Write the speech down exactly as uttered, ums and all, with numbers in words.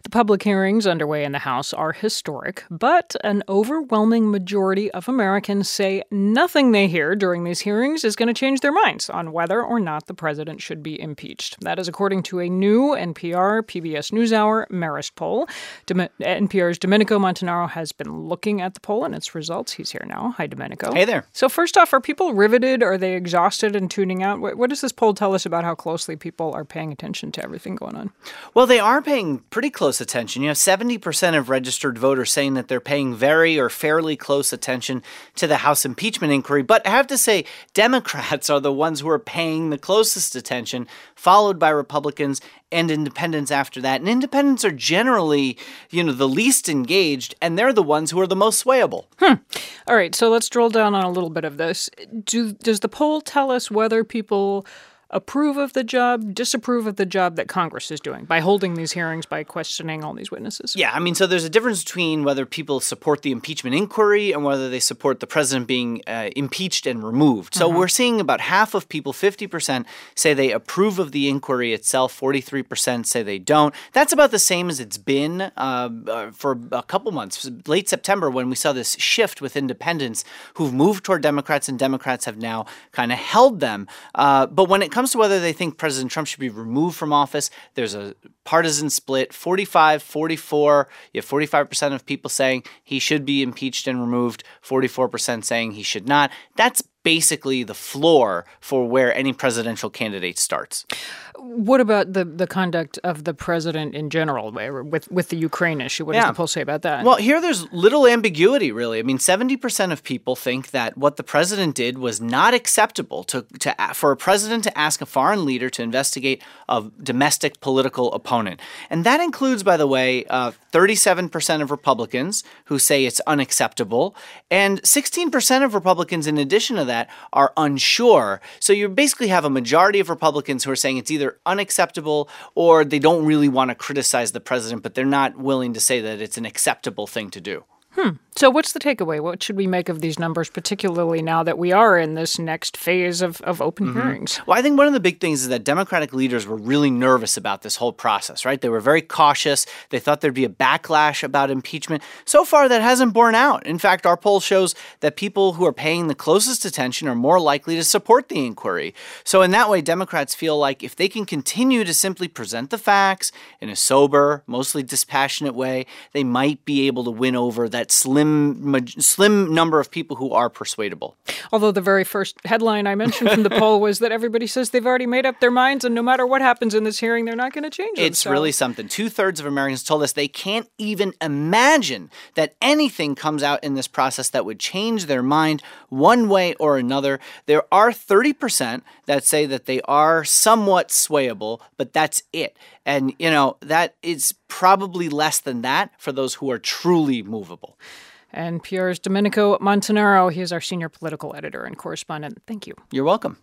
The public hearings underway in the House are historic, but an overwhelming majority of Americans say nothing they hear during these hearings is going to change their minds on whether or not the president should be impeached. That is according to a new N P R P B S NewsHour Marist poll. Dom- N P R's Domenico Montanaro has been looking at the poll and its results. He's here now. Hi, Domenico. Hey there. So first off, are people riveted? Are they exhausted and tuning out? What, what does this poll tell us about how closely people are paying attention to everything going on? Well, they are paying pretty close attention. You have seventy percent of registered voters saying that they're paying very or fairly close attention to the House impeachment inquiry. But I have to say, Democrats are the ones who are paying the closest attention, followed by Republicans and independents after that. And independents are generally, you know, the least engaged, and they're the ones who are the most swayable. Hmm. All right, so let's drill down on a little bit of this. Do, does the poll tell us whether people approve of the job, disapprove of the job that Congress is doing by holding these hearings, by questioning all these witnesses? Yeah, I mean, so there's a difference between whether people support the impeachment inquiry and whether they support the president being uh, impeached and removed. So mm-hmm. we're seeing about half of people, fifty percent, say they approve of the inquiry itself. forty-three percent say they don't. That's about the same as it's been uh, uh, for a couple months. Late September, when we saw this shift with independents who've moved toward Democrats, and Democrats have now kind of held them. Uh, but when it comes to whether they think President Trump should be removed from office, there's a partisan split, forty-five forty-four. You have forty-five percent of people saying he should be impeached and removed, forty-four percent saying he should not. That's basically the floor for where any presidential candidate starts. What about the, the conduct of the president in general with, with the Ukraine issue? What yeah. does the poll say about that? Well, here there's little ambiguity, really. I mean, seventy percent of people think that what the president did was not acceptable to, to for a president to ask a foreign leader to investigate a domestic political opponent. And that includes, by the way, uh, thirty-seven percent of Republicans who say it's unacceptable, and sixteen percent of Republicans, in addition to that, that are unsure. So you basically have a majority of Republicans who are saying it's either unacceptable or they don't really want to criticize the president, but they're not willing to say that it's an acceptable thing to do. Hmm. So what's the takeaway? What should we make of these numbers, particularly now that we are in this next phase of, of open mm-hmm. hearings? Well, I think one of the big things is that Democratic leaders were really nervous about this whole process, right? They were very cautious. They thought there'd be a backlash about impeachment. So far, that hasn't borne out. In fact, our poll shows that people who are paying the closest attention are more likely to support the inquiry. So in that way, Democrats feel like if they can continue to simply present the facts in a sober, mostly dispassionate way, they might be able to win over that slim slim number of people who are persuadable. Although the very first headline I mentioned from the poll was that everybody says they've already made up their minds, and no matter what happens in this hearing, they're not going to change it. It's themselves. Really something. Two-thirds of Americans told us they can't even imagine that anything comes out in this process that would change their mind one way or another. There are thirty percent that say that they are somewhat swayable, but that's it. And, you know, that is probably less than that for those who are truly movable. N P R's Domenico Montanaro, he is our senior political editor and correspondent. Thank you. You're welcome.